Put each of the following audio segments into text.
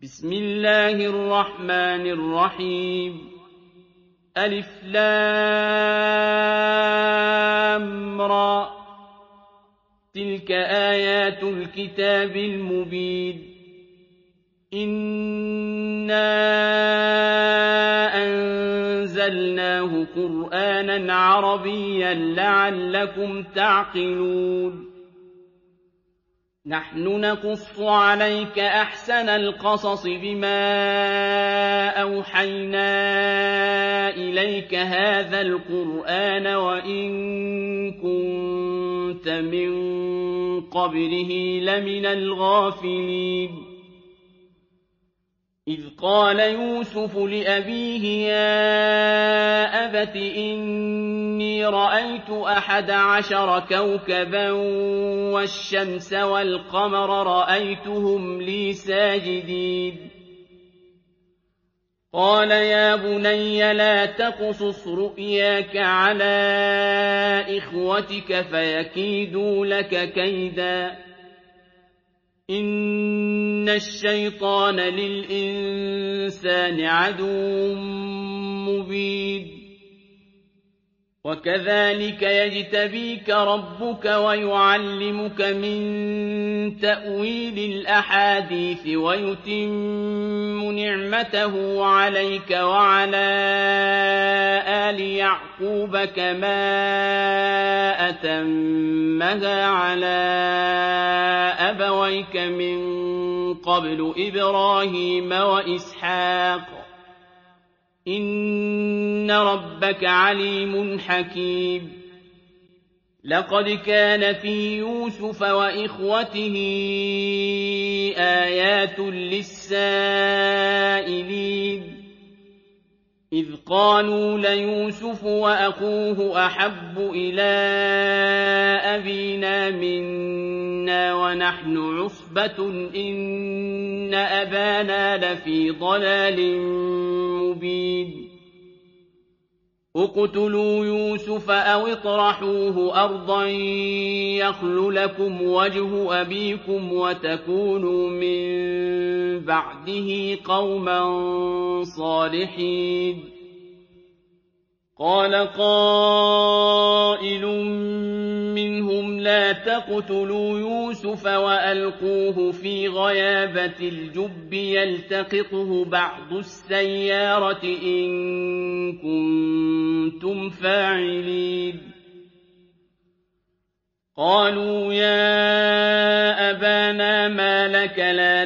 بسم الله الرحمن الرحيم ألف لام را تلك آيات الكتاب المبين إنا أنزلناه قرآنا عربيا لعلكم تعقلون نحن نقص عليك أحسن القصص بما أوحينا إليك هذا القرآن وإن كنت من قبله لمن الغافلين إذ قال يوسف لأبيه يا أبت إني رأيت 11 كوكبا والشمس والقمر رأيتهم لي ساجدين قال يا بني لا تقصص رؤياك على إخوتك فيكيدوا لك كيدا إن الشيطان للإنسان عدو مبين وكذلك يجتبيك ربك ويعلمك من تأويل الأحاديث ويتم نعمته عليك وعلى آل يعقوب كما أتمها على أبويك من قبل إبراهيم وإسحاق إن ربك عليم حكيم لقد كان في يوسف وإخوته آيات للسائلين إذ قالوا ليوسف وأخوه أحب إلى أبينا منا ونحن عصبة إن أبانا لفي ضلال مبين اقتلوا يوسف أو اطرحوه أرضا يخل لكم وجه أبيكم وتكونوا من بعده قوما صالحين قال قائل منهم لا تقتلوا يوسف وألقوه في غيابة الجب يلتقطه بعض السيارة إن كنتم فاعلين قالوا يا أبانا ما لك لا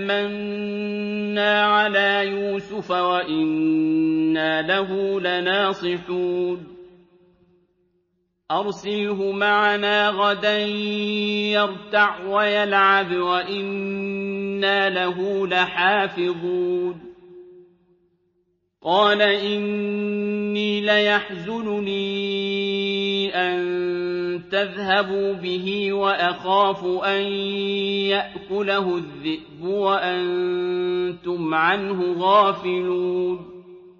تأمنا على يوسف وإنا له لناصحون أرسله معنا غدا يرتع ويلعب وإنا له لحافظون قال إني ليحزنني أن تذهبوا به وأخاف أن يأكله الذئب وأنتم عنه غافلون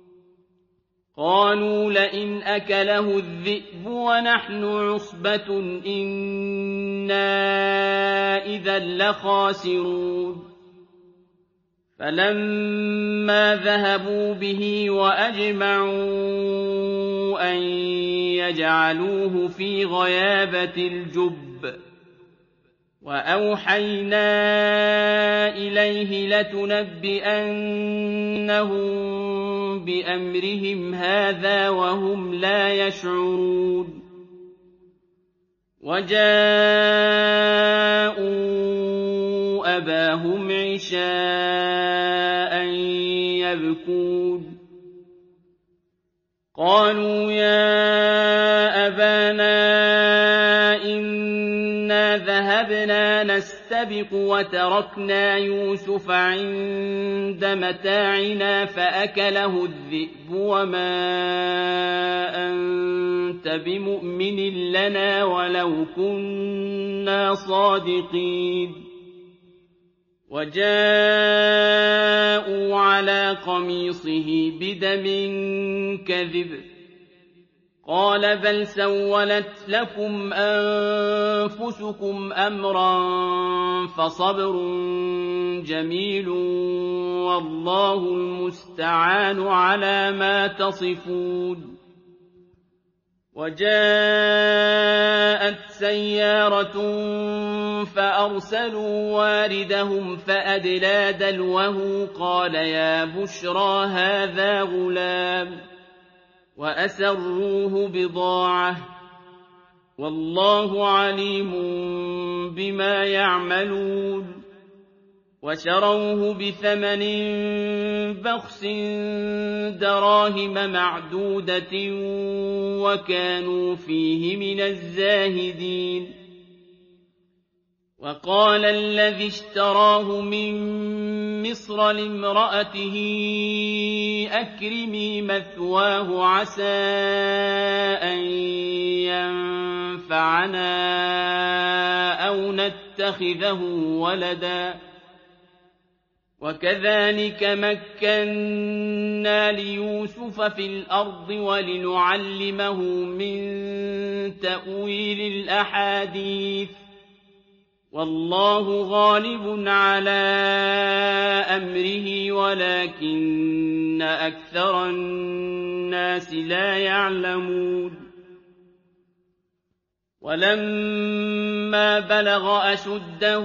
قالوا لئن أكله الذئب ونحن عصبة إنا إذا لخاسرون فلما ذهبوا به وأجمعوا أن يجعلوه في غيابة الجب وأوحينا إليه لتنبئنهم بأمرهم هذا وهم لا يشعرون وجاءوا أباهم عشاء يبكون قالوا يا أبانا إنا ذهبنا نستبق وتركنا يوسف عند متاعنا فأكله الذئب وما أنت بمؤمن لنا ولو كنا صادقين وجاءوا على قميصه بدم كذب قال بل سولت لكم أنفسكم أمرا فصبر جميل فالله المستعان على ما تصفون وجاءت سيارة فأرسلوا واردهم فأدلى دلوه قال يا بشرى هذا غلام وأسروه بضاعة والله عليم بما يعملون وشروه بثمن بخس دراهم معدودة وكانوا فيه من الزاهدين وقال الذي اشتراه من مصر لامرأته أكرمي مثواه عسى أن ينفعنا أو نتخذه ولدا وكذلك مكنا ليوسف في الأرض ولنعلمه من تأويل الأحاديث والله غالب على أمره ولكن أكثر الناس لا يعلمون ولما بلغ أشده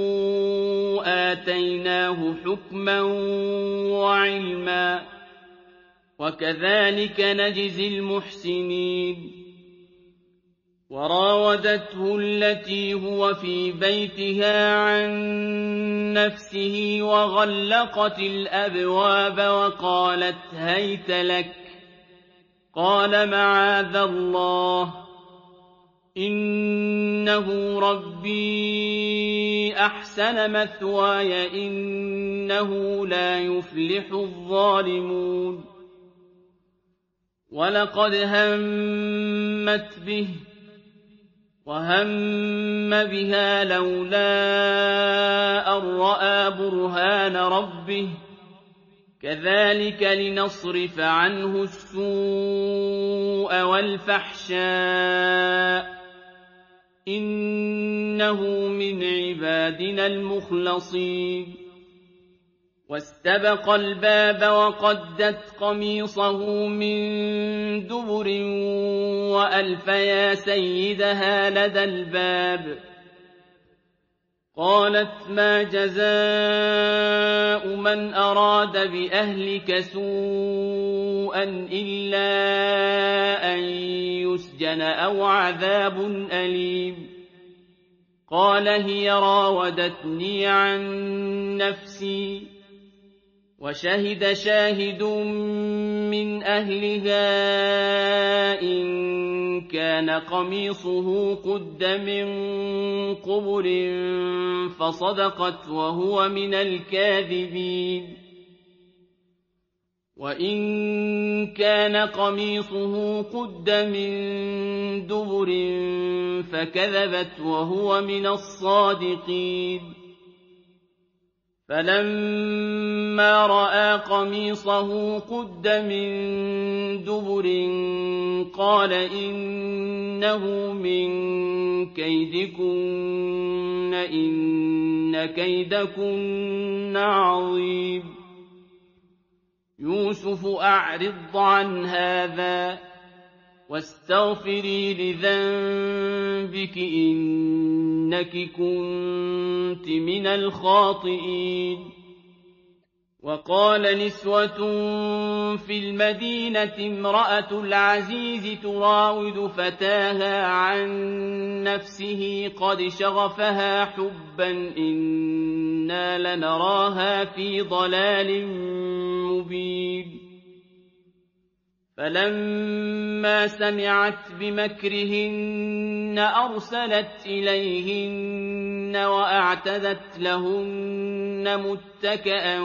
آتيناه حكما وعلما وكذلك نجزي المحسنين وراودته التي هو في بيتها عن نفسه وغلقت الأبواب وقالت هيت لك قال معاذ الله إنه ربي أحسن مثواي إنه لا يفلح الظالمون ولقد همت به وهم بها لولا أن رأى برهان ربه كذلك لنصرف عنه السوء والفحشاء إنه من عبادنا المخلصين واستبق الباب وقدت قميصه من دبر وألف يا سيدها لدى الباب قالت ما جزاء من أراد بأهلك سوءا إلا أن يسجن أو عذاب أليم قال هي راودتني عن نفسي وشهد شاهد من أهلها إن كان قميصه قد من قبل فصدقت وهو من الكاذبين وإن كان قميصه قد من دبر فكذبت وهو من الصادقين فلما رأى قميصه قد من دبر قال إنه من كيدكن إن كيدكن عظيم يوسف أعرض عن هذا واستغفري لذنبك إنك كنت من الخاطئين وقال نسوة في المدينة امرأة العزيز تراود فتاها عن نفسه قد شغفها حبا إنا لنراها في ضلال مبين فلما سمعت بمكرهن أرسلت إليهن وأعتدت لهن متكئا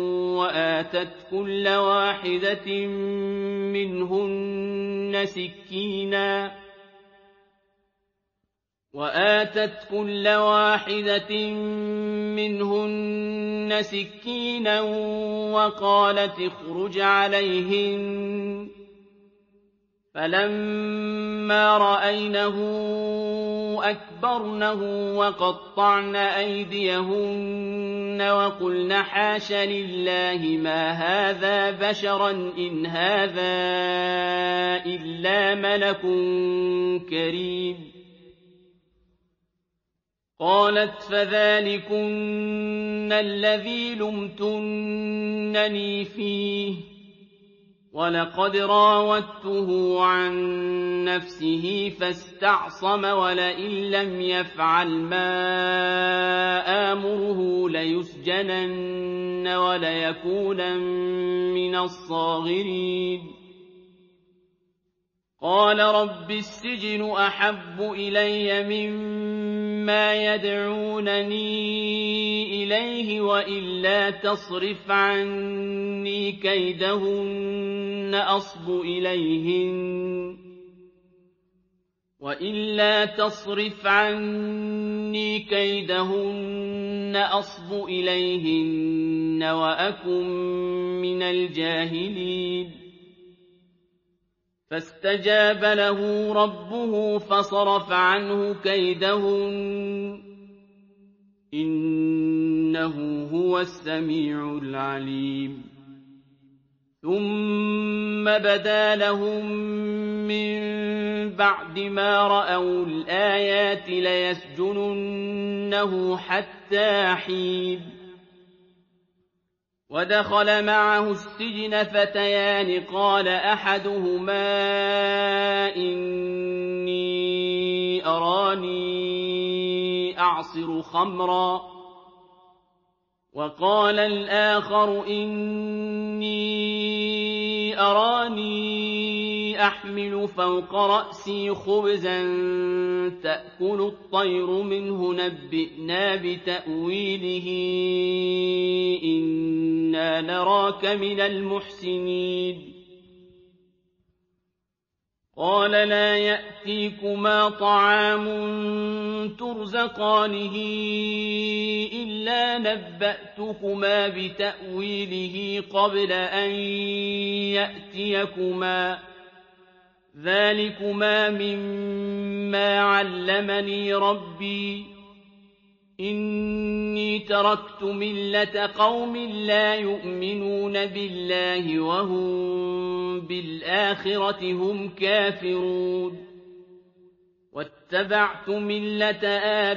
وآتت كل واحدة منهن سكينا وقالت اخرج عليهن فلما رأينه أكبرنه وقطعن أيديهن وقلن حاش لله ما هذا بشرا إن هذا إلا ملك كريم قالت فذلكن الذي لمتنني فيه ولقد راودته عن نفسه فاستعصم ولئن لم يفعل ما آمره ليسجنن وليكونن من الصاغرين قال رب السجن أحب إلي مما يدعونني إليه وإلا تصرف عني كيدهن أصب إليهن وأكن من الجاهلين فاستجاب له ربه فصرف عنه كيدهن إنه هو السميع العليم ثم بدا لهم من بعد ما رأوا الآيات ليسجننه حتى حين ودخل معه السجن فتيان قال أحدهما إني أراني أعصر خمرا وقال الآخر إني أراني أحمل فوق رأسي خبزا تأكل الطير منه نبئنا بتأويله إنا نراك من المحسنين قال لا يأتيكما طعام ترزقانه إلا نبأتكما بتأويله قبل أن يأتيكما ذلكما مما علمني ربي إني تركت ملة قوم لا يؤمنون بالله وهم بالآخرة هم كافرون واتبعت ملة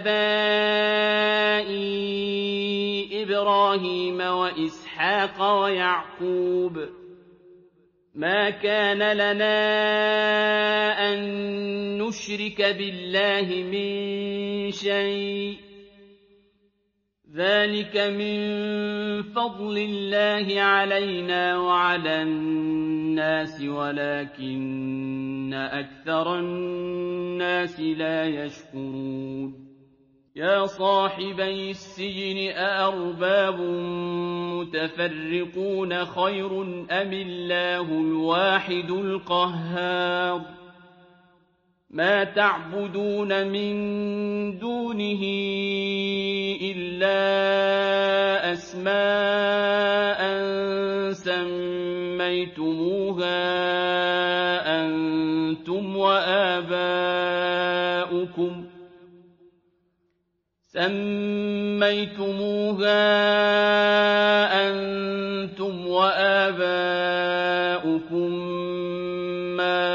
آبائي إبراهيم وإسحاق ويعقوب ما كان لنا أن نشرك بالله من شيء ذلك من فضل الله علينا وعلى الناس ولكن أكثر الناس لا يشكرون يا صاحبي السجن أأرباب متفرقون خير أم الله الواحد القهار ما تعبدون من دونه إلا أسماء سميتموها أنتم وآباؤكم ما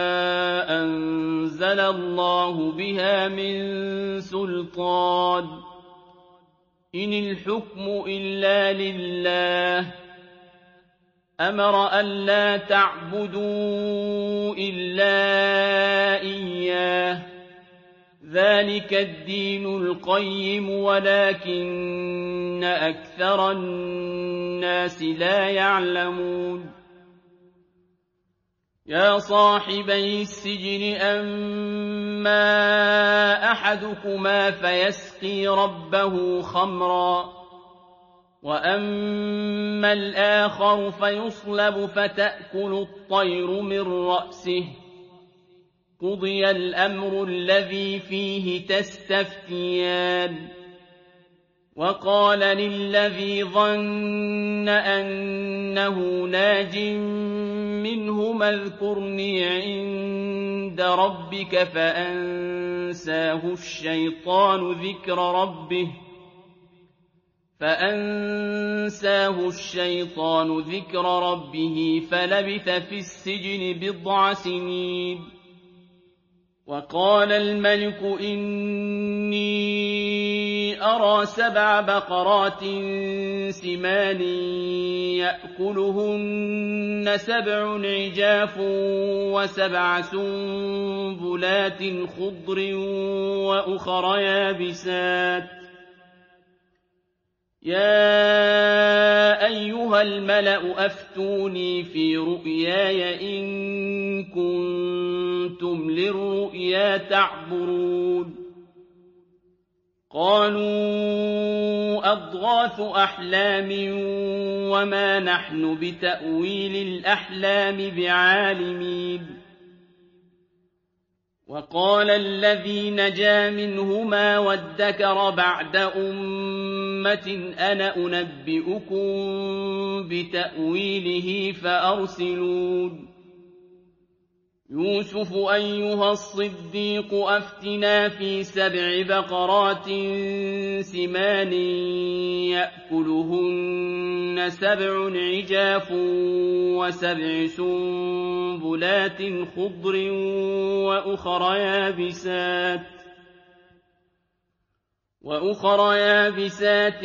أنزل الله بها من سلطان إن الحكم إلا لله أمر ألا تعبدوا إلا إياه ذلك الدين القيم ولكن أكثر الناس لا يعلمون يا صاحبي السجن أما أحدكما فيسقي ربه خمرا وأما الآخر فيصلب فتأكل الطير من رأسه قضي الأمر الذي فيه تستفتيان وقال للذي ظن أنه ناج منهما اذكرني عند ربك فأنساه الشيطان ذكر ربه فلبث في السجن بضع سنين. وقال الملك إني أرى 7 بقرات سمان يأكلهن 7 عجاف و7 سنبلات خضر وأخر يابسات. يا أيها الملأ أفتوني في رؤياي إن كنتم للرؤيا تعبرون. قالوا أضغاث أحلام وما نحن بتأويل الأحلام بعالمين. وقال الذي نجا منهما وادكر بعد أمة أنا أنبئكم بتأويله فأرسلون. يوسف أيها الصديق أفتنا في 7 بقرات سمان يأكلهن 7 عجاف و7 سنبلات خضر وأخر يابسات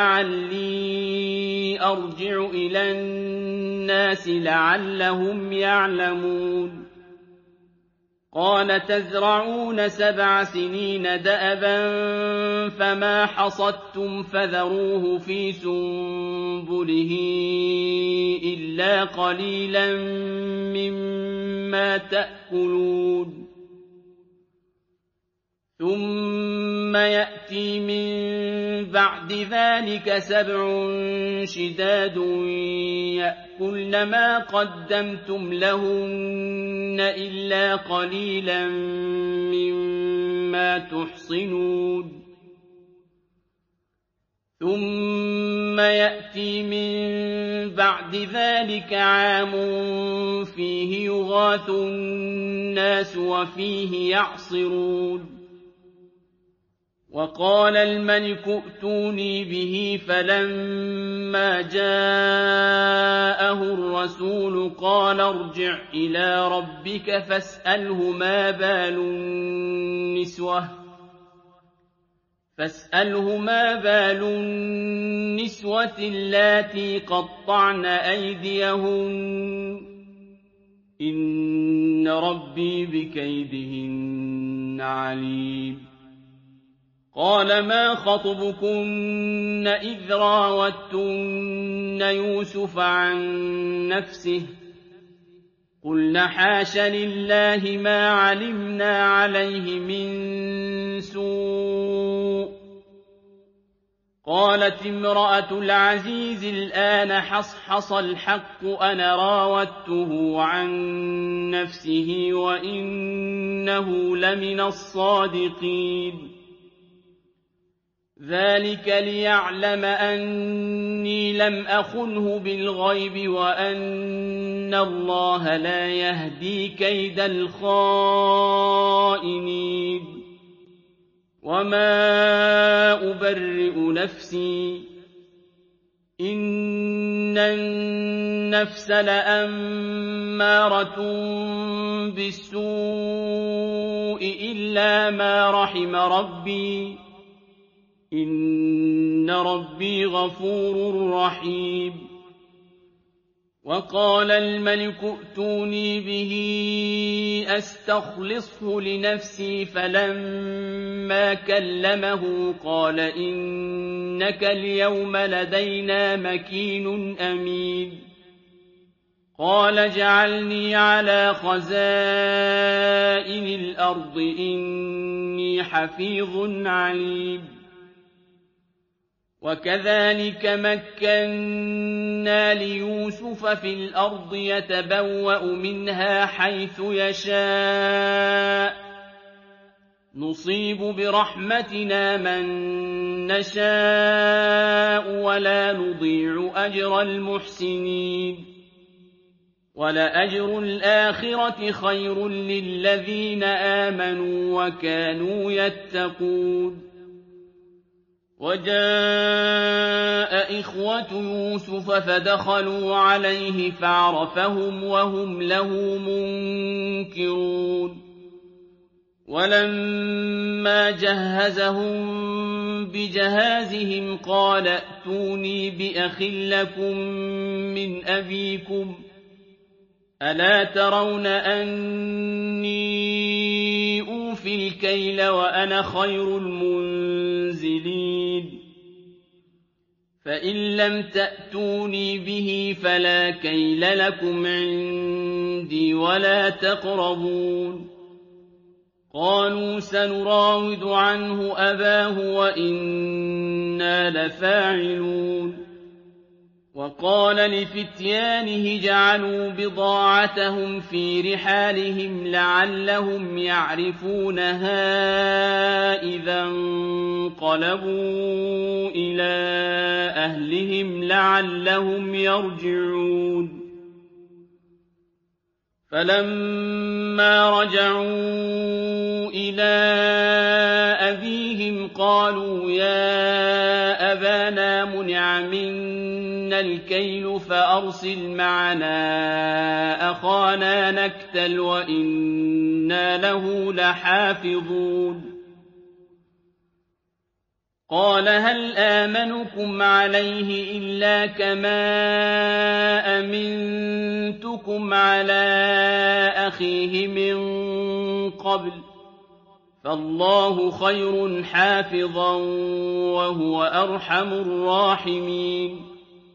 لعلي أرجع إلى الناس لعلهم يعلمون. قال تزرعون 7 سنين دأبا فما حصدتم فذروه في سنبله إلا قليلا مما تأكلون. ثم يأتي من بعد ذلك 7 شداد يأكلن ما قدمتم لهن إلا قليلا مما تحصنون. ثم يأتي من بعد ذلك عام فيه يغاث الناس وفيه يعصرون. وقال الملك ائتوني به فلما جاءه الرسول قال ارجع إلى ربك فاسأله ما بال النسوة اللاتي قطعن أيديهن إن ربي بكيدهن عليم. قال ما خطبكن إذ راوتن يوسف عن نفسه قلن حاش لله ما علمنا عليه من سوء. قالت امرأة العزيز الآن حصحص الحق أنا راودته عن نفسه وإنه لمن الصادقين. ذلك ليعلم أني لم أخنه بالغيب وأن الله لا يهدي كيد الخائنين. وما أبرئ نفسي إن النفس لأمارة بالسوء إلا ما رحم ربي إن ربي غفور رحيم. وقال الملك ائتوني به أستخلصه لنفسي فلما كلمه قال إنك اليوم لدينا مكين أمين. قال اجعلني على خزائن الأرض إني حفيظ عليم. وكذلك مكنا ليوسف في الأرض يتبوأ منها حيث يشاء نصيب برحمتنا من نشاء ولا نضيع أجر المحسنين. وَلَأَجْرُ الْآخِرَةِ خَيْرٌ لِّلَّذِينَ آمَنُوا وَكَانُوا يَتَّقُونَ وَجَاءَ إِخْوَةُ يُوسُفَ فَدَخَلُوا عَلَيْهِ فَعَرَفَهُمْ وَهُمْ لَهُ مُنكِرُونَ وَلَمَّا جَهَّزَهُم بِجَهَازِهِمْ قَالَ ائْتُونِي بِأَخٍ لَّكُم مِّنْ أَبِيكُمْ ۚ أَلَا تَرَوْنَ أَنِّي أُوفِي الْكَيْلَ وَأَنَا خَيْرُ الْمُنزِلِينَ فَإِن لَّمْ تَأْتُونِي بِهِ فَلَا كَيْلَ لَكُمْ عِندِي وَلَا تَقْرَبُونِ قَالُوا سَنُرَاوِدُ عَنْهُ أَبَاهُ وَإِنَّا لَفَاعِلُونَ وَقَالَ لِفِتْيَانِهِ اجْعَلُوا بِضَاعَتَهُمْ فِي رِحَالِهِمْ لَعَلَّهُمْ يَعْرِفُونَهَا إِذَا انقَلَبُوا إِلَىٰ أَهْلِهِمْ لَعَلَّهُمْ يَرْجِعُونَ فَلَمَّا رَجَعُوا إِلَىٰ أَبِيهِمْ قَالُوا يَا أَبَانَا مُنِعَ مِنَّا الْكَيْلُ فَأَرْسِلْ مَعَنَا أَخَانَا نَكْتَلْ وَإِنَّا لَهُ لَحَافِظُونَ قَالَ هَلْ آمَنُكُمْ عَلَيْهِ إِلَّا كَمَا أَمِنتُكُمْ عَلَىٰ أَخِيهِ مِن قَبْلُ ۖ فَاللَّهُ خَيْرٌ حَافِظًا وَهُوَ أَرْحَمُ الرَّاحِمِينَ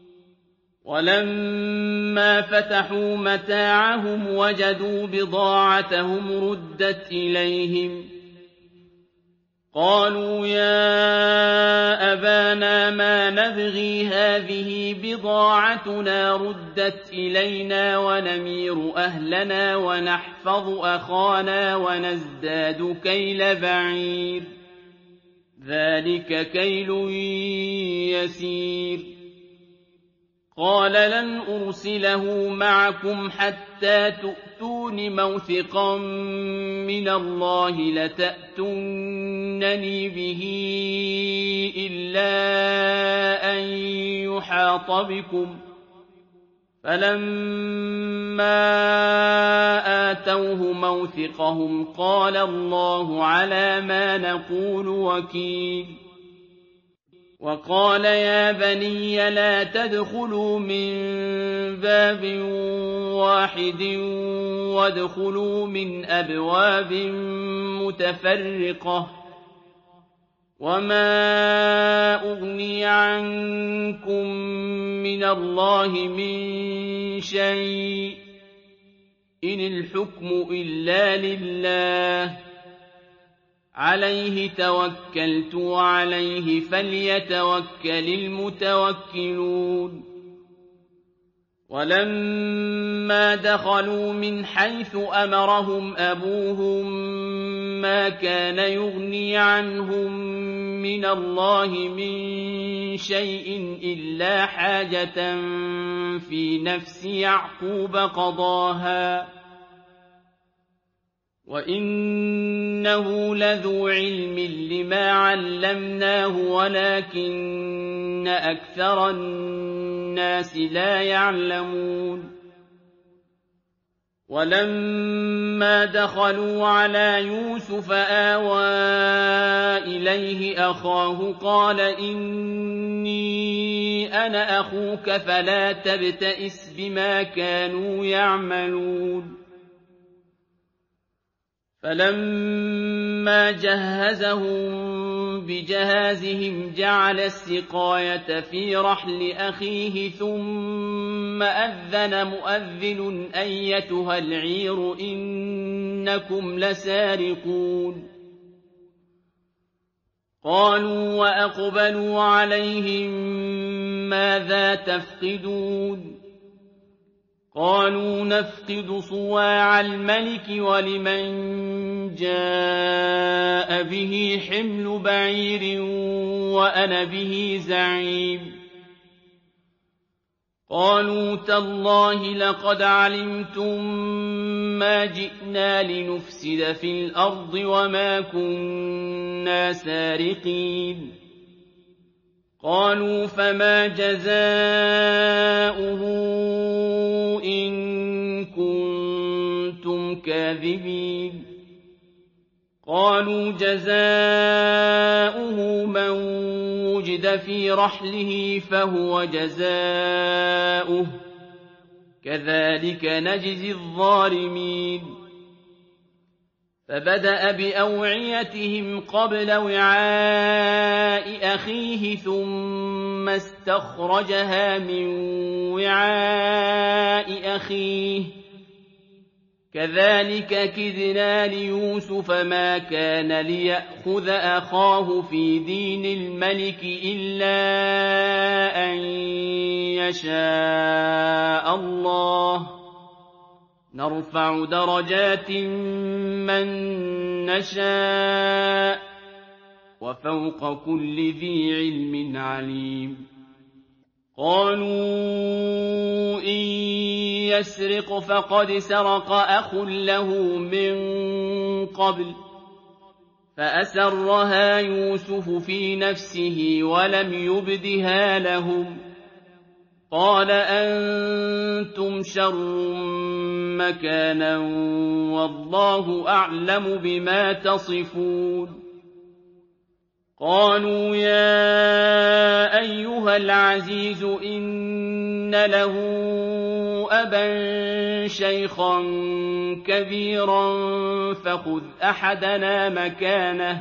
وَلَمَّا فَتَحُوا مَتَاعَهُمْ وَجَدُوا بِضَاعَتَهُمْ رُدَّتْ إِلَيْهِمْ ۖ قَالُوا يَا أَبَانَا مَا نَبْغِي هَٰذِهِ بِضَاعَتُنَا رُدَّتْ إِلَيْنَا وَنَمِيرُ أَهْلَنَا وَنَحْفَظُ أَخَانَا وَنَزْدَادُ كَيْلَ بَعِيرٍ ۖ ذَٰلِكَ كَيْلٌ يَسِيرٌ قَالَ لَنْ أُرْسِلَهُ مَعَكُمْ حَتَّىٰ تُؤْتُونِ مَوْثِقًا مِّنَ اللَّهِ لَتَأْتُنَّنِي بِهِ إِلَّا أَن يُحَاطَ بِكُمْ ۖ فَلَمَّا آتَوْهُ مَوْثِقَهُمْ قَالَ اللَّهُ عَلَىٰ مَا نَقُولُ وَكِيلٌ وَقَالَ يَا بَنِيَّ لَا تَدْخُلُوا مِن بَابٍ وَاحِدٍ وَادْخُلُوا مِنْ أَبْوَابٍ مُّتَفَرِّقَةٍ ۖ وَمَا أُغْنِي عَنكُم مِّنَ اللَّهِ مِن شَيْءٍ ۖ إِنِ الْحُكْمُ إِلَّا لِلَّهِ عَلَيْهِ تَوَكَّلْتُ وَعَلَيْهِ فَلْيَتَوَكَّلِ الْمُتَوَكِّلُونَ وَلَمَّا دَخَلُوا مِنْ حَيْثُ أَمَرَهُمْ أَبُوهُم مَّا كَانَ يُغْنِي عَنْهُم مِّنَ اللَّهِ مِن شَيْءٍ إِلَّا حَاجَةً فِي نَفْسِ يَعْقُوبَ قَضَاهَا ۚ وَإِنَّهُ لَذُو عِلْمٍ لِّمَا عَلَّمْنَاهُ وَلَٰكِنَّ أَكْثَرَ النَّاسِ لَا يَعْلَمُونَ وَلَمَّا دَخَلُوا عَلَىٰ يُوسُفَ آوَىٰ إِلَيْهِ أَخَاهُ قَالَ إِنِّي أَنَا أَخُوكَ فَلَا تَبْتَئِسْ بِمَا كَانُوا يَعْمَلُونَ فَلَمَّا جَهَّزَهُم بِجَهَازِهِمْ جَعَلَ السِّقَايَةَ فِي رَحْلِ أَخِيهِ ثُمَّ أَذَّنَ مُؤَذِّنٌ أَيَّتُهَا الْعِيرُ إِنَّكُمْ لَسَارِقُونَ قَالُوا وَأَقْبَلُوا عَلَيْهِم مَّاذَا تَفْقِدُونَ قَالُوا نَفْقِدُ صُوَاعَ الْمَلِكِ وَلِمَن جَاءَ بِهِ حِمْلُ بَعِيرٍ وَأَنَا بِهِ زَعِيمٌ قالوا تالله لقد علمتم ما جئنا لنفسد في الأرض وما كنا سارقين قالوا فما جزاؤه إن كنتم كاذبين قالوا جزاؤه من وجد في رحله فهو جزاؤه كذلك نجزي الظالمين فبدأ بأوعيتهم قبل وعاء أخيه ثم استخرجها من وعاء أخيه كذلك كدنا ليوسف ما كان ليأخذ أخاه في دين الملك إلا أن يشاء الله نرفع درجات من نشاء وفوق كل ذي علم عليم قالوا إن يسرق فقد سرق أخ له من قبل فأسرها يوسف في نفسه ولم يبدها لهم قال أنتم شر مكانا والله أعلم بما تصفون قالوا يا أيها العزيز إن له أبا شيخا كبيرا فخذ أحدنا مكانه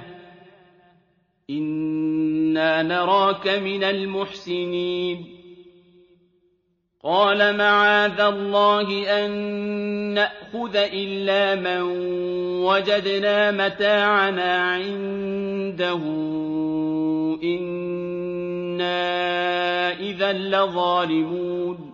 إنا نراك من المحسنين قال معاذ الله أن نأخذ إلا من وجدنا متاعنا عنده إنا إذا لظالمون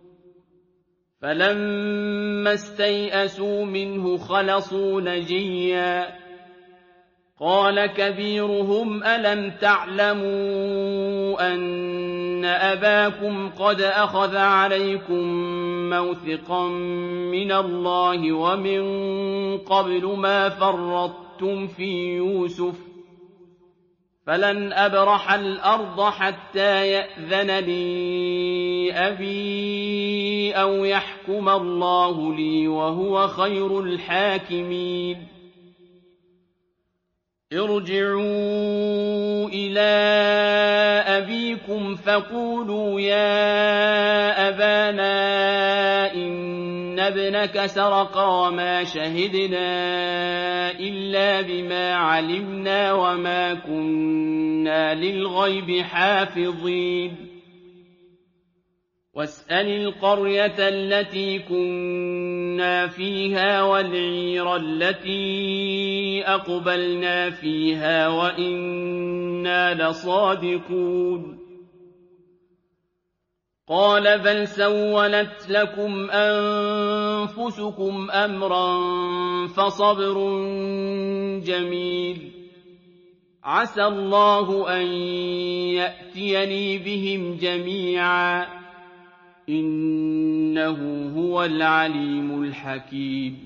فلما استيئسوا منه خلصوا نجيا قال كبيرهم ألم تعلموا أن أباكم قد أخذ عليكم موثقا من الله ومن قبل ما فرطتم في يوسف فلن أبرح الأرض حتى يأذن لي أبي أو يحكم الله لي وهو خير الحاكمين ارجعوا إلى أبيكم فقولوا يا أبانا إن ابنك سرق وما شهدنا إلا بما علمنا وما كنا للغيب حافظين واسأل القرية التي كنا فيها والعير التي أقبلنا فيها وإنا لصادقون قال بل سولت لكم أنفسكم أمرا فصبر جميل عسى الله أن يأتيني بهم جميعا إنه هو العليم الحكيم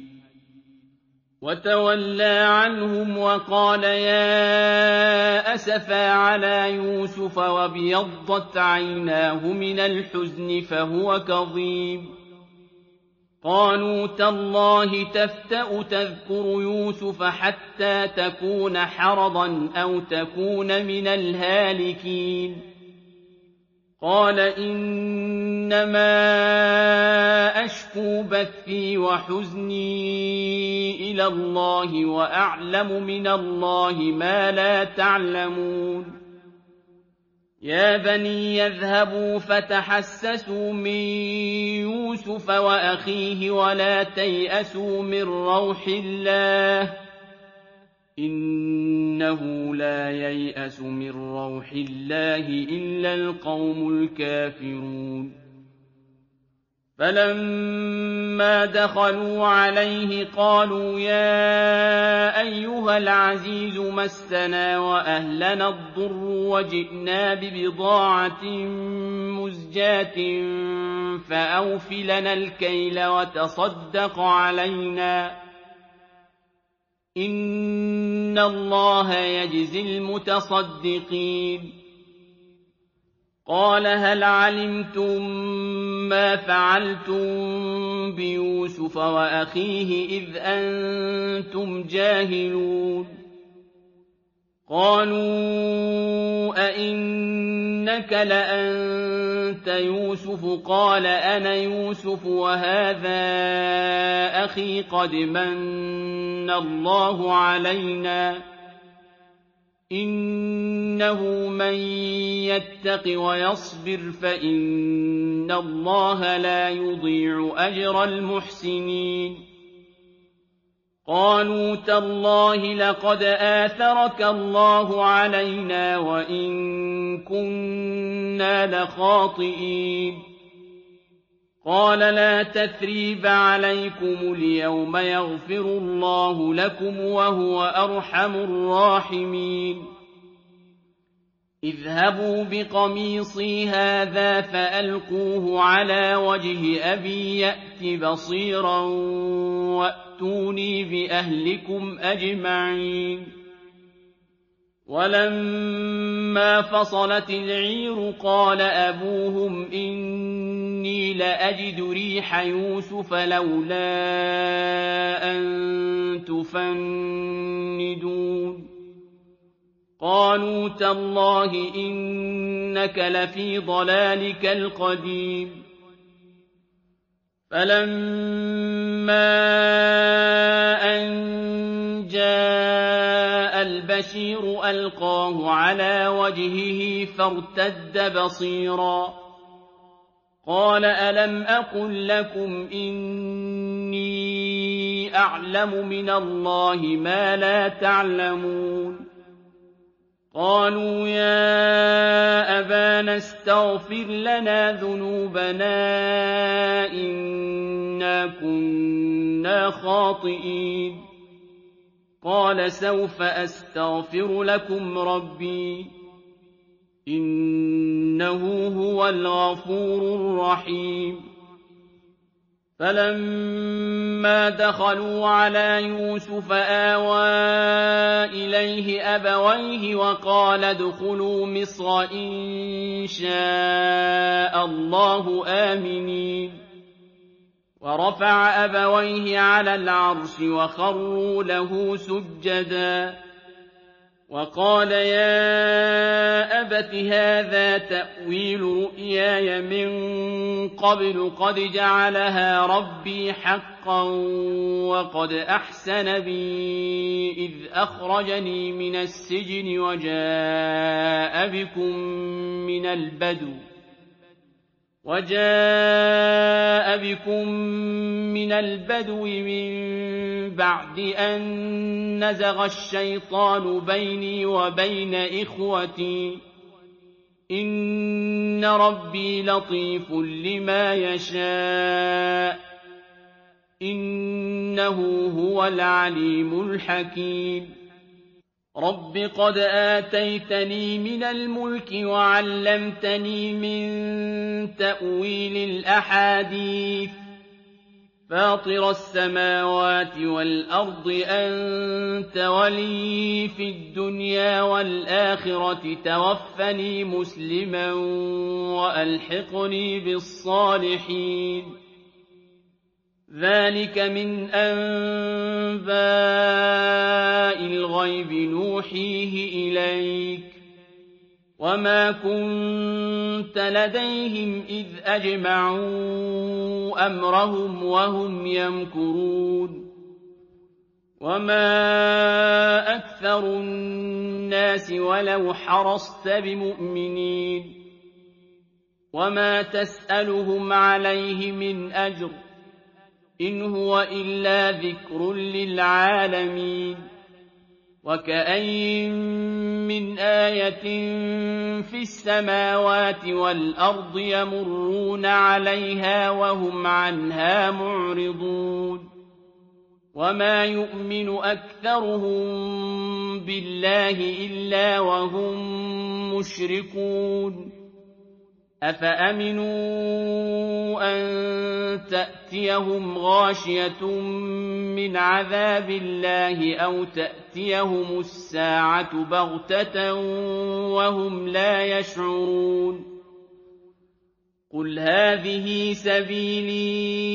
وتولى عنهم وقال يا أسفا على يوسف وابيضت عيناه من الحزن فهو كظيم قالوا تالله تفتأ تذكر يوسف حتى تكون حرضا أو تكون من الهالكين قال إنما أشكو بثي وحزني إلى الله وأعلم من الله ما لا تعلمون يا بني يذهبوا فتحسسوا من يوسف وأخيه ولا تيأسوا من روح الله إنه لا ييأس من روح الله إلا القوم الكافرون فلما فَلَمَّا دَخَلُوا عَلَيْهِ قَالُوا يَا أَيُّهَا الْعَزِيزُ مَسَّنَا وَأَهْلَنَا الضُّرُّ وَجِئْنَا بِبِضَاعَةٍ مُزْجَاةٍ فَأَوْفِ لَنَا الْكَيْلَ وَتَصَدَّقْ عَلَيْنَا ۖ إِنَّ اللَّهَ يَجْزِي الْمُتَصَدِّقِينَ. قَالَ هَلْ عَلِمْتُم مَّا فَعَلْتُم بِيُوسُفَ وَأَخِيهِ إِذْ أَنتُمْ جَاهِلُونَ قَالُوا أَإِنَّكَ لَأَنتَ يُوسُفُ قَالَ أَنَا يُوسُفُ وَهَٰذَا أَخِي قَدْ مَنَّ اللَّهُ عَلَيْنَا ۖ إِنَّهُ مَن يَتَّقِ وَيَصْبِرْ فَإِنَّ اللَّهَ لَا يُضِيعُ أَجْرَ الْمُحْسِنِينَ قَالُوا تَاللَّهِ لَقَدْ آثَرَكَ اللَّهُ عَلَيْنَا وَإِن كُنَّا لَخَاطِئِينَ قَالَ لَا تَثْرِيبَ عَلَيْكُمُ الْيَوْمَ يَغْفِرُ اللَّهُ لَكُمْ وَهُوَ أَرْحَمُ الرَّاحِمِينَ اذْهَبُوا بِقَمِيصِي هَٰذَا فَأَلْقُوهُ عَلَىٰ وَجْهِ أَبِي يَأْتِ بَصِيرًا وَأْتُونِي بِأَهْلِكُمْ أَجْمَعِينَ وَلَمَّا فَصَلَتِ الْعِيرُ قَالَ أَبُوهُمْ إِنِّي لَأَجِدُ رِيحَ يُوسُفَ لَوْلَا أَن تُفَنِّدُونِ قَالُوا تَاللَّهِ إِنَّكَ لَفِي ضَلَالِكَ الْقَدِيمِ فَلَمَّا أَن جَاءَ الْبَشِيرُ أَلْقَاهُ عَلَىٰ وَجْهِهِ فَارْتَدَّ بَصِيرًا قَالَ أَلَمْ أَقُل لَّكُمْ إِنِّي أَعْلَمُ مِنَ اللَّهِ مَا لَا تَعْلَمُونَ قَالُوا يَا أَبَانَا اسْتَغْفِرْ لَنَا ذُنُوبَنَا إِنَّا كُنَّا خَاطِئِينَ قَالَ سَوْفَ أَسْتَغْفِرُ لَكُمْ رَبِّي إِنَّهُ هُوَ الْغَفُورُ الرَّحِيمُ فَلَمَّا دَخَلُوا عَلَىٰ يُوسُفَ آوَىٰ إِلَيْهِ أَبَوَيْهِ وَقَالَ ادْخُلُوا مِصْرَ إِن شَاءَ اللَّهُ آمِنِينَ وَرَفَعَ أَبَوَيْهِ عَلَى الْعَرْشِ وَخَرُّوا لَهُ سُجَّدًا وَقَالَ يَا أَبَتِ هَٰذَا تَأْوِيلُ رُؤْيَايَ مِن قَبْلُ قَدْ جَعَلَهَا رَبِّي حَقًّا وَقَدْ أَحْسَنَ بِي إِذْ أَخْرَجَنِي مِنَ السِّجْنِ وَجَاءَ بِكُم مِّنَ الْبَدْوِ مِن بَعْدِ أَن نَّزَغَ الشَّيْطَانُ بَيْنِي وَبَيْنَ إِخْوَتِي ۚ إِنَّ رَبِّي لَطِيفٌ لِّمَا يَشَاءُ ۚ إِنَّهُ هُوَ الْعَلِيمُ الْحَكِيمُ رَبِّ قَدْ آتَيْتَنِي مِنَ الْمُلْكِ وَعَلَّمْتَنِي مِن تَأْوِيلِ الْأَحَادِيثِ فَاطِرَ السَّمَاوَاتِ وَالْأَرْضِ أَنتَ وَلِيِّي فِي الدُّنْيَا وَالْآخِرَةِ تَوَفَّنِي مُسْلِمًا وَأَلْحِقْنِي بِالصَّالِحِينَ ذَٰلِكَ مِنْ أَنبَاءِ الْغَيْبِ نُوحِيهِ إِلَيْكَ ۖ وَمَا كُنتَ لَدَيْهِمْ إِذْ أَجْمَعُوا أَمْرَهُمْ وَهُمْ يَمْكُرُونَ وَمَا أَكْثَرُ النَّاسِ وَلَوْ حَرَصْتَ بِمُؤْمِنِينَ وَمَا تَسْأَلُهُمْ عَلَيْهِ مِنْ أَجْرٍ ۚ إِنْ هُوَ إِلَّا ذِكْرٌ لِّلْعَالَمِينَ وَكَأَيِّن مِّنْ آيَةٍ فِي السَّمَاوَاتِ وَالْأَرْضِ يَمُرُّونَ عَلَيْهَا وَهُمْ عَنْهَا مُعْرِضُونَ وَمَا يُؤْمِنُ أَكْثَرُهُم بِاللَّهِ إِلَّا وَهُم مُّشْرِكُونَ أَفَأَمِنُوا أَن تَأْتِيَهُمْ غَاشِيَةٌ مِّنْ عَذَابِ اللَّهِ أَوْ تَأْتِيَهُمُ السَّاعَةُ بَغْتَةً وَهُمْ لَا يَشْعُرُونَ قُلْ هَٰذِهِ سَبِيلِي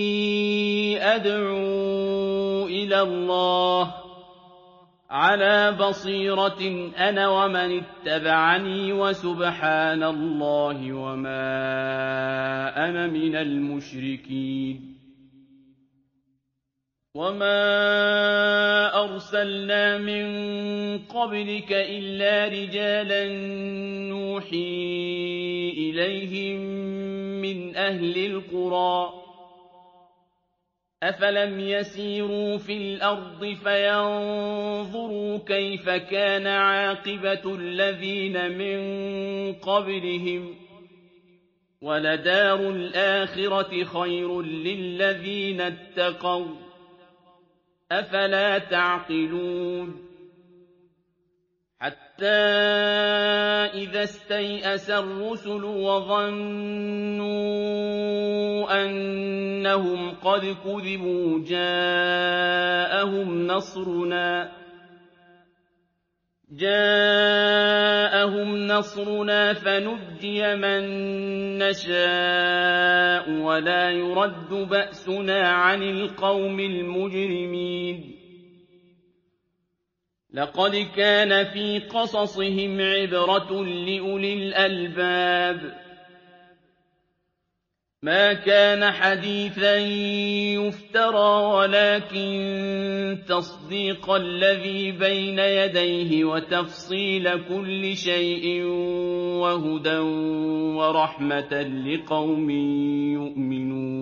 أَدْعُو إِلَى اللَّهِ عَلَىٰ بَصِيرَةٍ أَنَا وَمَنِ اتَّبَعَنِي وَسُبْحَانَ اللَّهِ وَمَا أَنَا مِنَ الْمُشْرِكِينَ وَمَا أَرْسَلْنَا مِن قَبْلِكَ إِلَّا رِجَالًا نُّوحِي إِلَيْهِم مِّنْ أَهْلِ الْقُرَىٰ ۗ أَفَلَمْ يَسِيرُوا فِي الْأَرْضِ فَيَنظُرُوا كَيْفَ كَانَ عَاقِبَةُ الَّذِينَ مِن قَبْلِهِمْ ۗ وَلَدَارُ الْآخِرَةِ خَيْرٌ لِّلَّذِينَ اتَّقَوْا ۗ أَفَلَا تَعْقِلُونَ حَتَّىٰ إِذَا اسْتَيْأَسَ الرُّسُلُ وَظَنُّوا أَنَّهُمْ قَدْ كُذِبُوا جَاءَهُمْ نَصْرُنَا فَنُجِّيَ مَن نَّشَاءُ وَلَا يُرَدُّ بَأْسُنَا عَنِ الْقَوْمِ الْمُجْرِمِينَ لَقَدْ كَانَ فِي قَصَصِهِمْ عِبْرَةٌ لِّأُولِي الْأَلْبَابِ مَا كَانَ حَدِيثًا يُفْتَرَىٰ وَلَٰكِن تَصْدِيقَ الَّذِي بَيْنَ يَدَيْهِ وَتَفْصِيلَ كُلِّ شَيْءٍ وَهُدًى وَرَحْمَةً لِّقَوْمٍ يُؤْمِنُونَ